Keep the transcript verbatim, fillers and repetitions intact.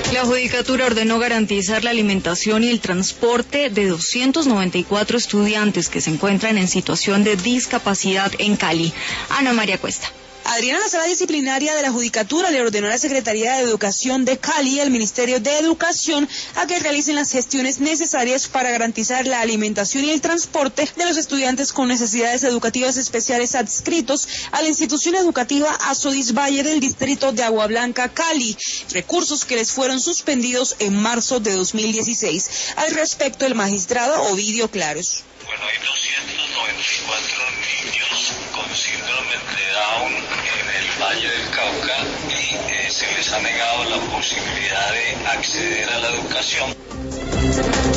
La Judicatura ordenó garantizar la alimentación y el transporte de doscientos noventa y cuatro estudiantes que se encuentran en situación de discapacidad en Cali. Ana María Cuesta. Adriana, la Sala Disciplinaria de la Judicatura le ordenó a la Secretaría de Educación de Cali y al Ministerio de Educación a que realicen las gestiones necesarias para garantizar la alimentación y el transporte de los estudiantes con necesidades educativas especiales adscritos a la institución educativa Azodis Valle del distrito de Agua Blanca, Cali, recursos que les fueron suspendidos en marzo de dos mil dieciséis. Al respecto, el magistrado Ovidio Claros. Bueno, hay doscientos noventa y cuatro niños con síndrome de Down en el Valle del Cauca y eh, se les ha negado la posibilidad de acceder a la educación.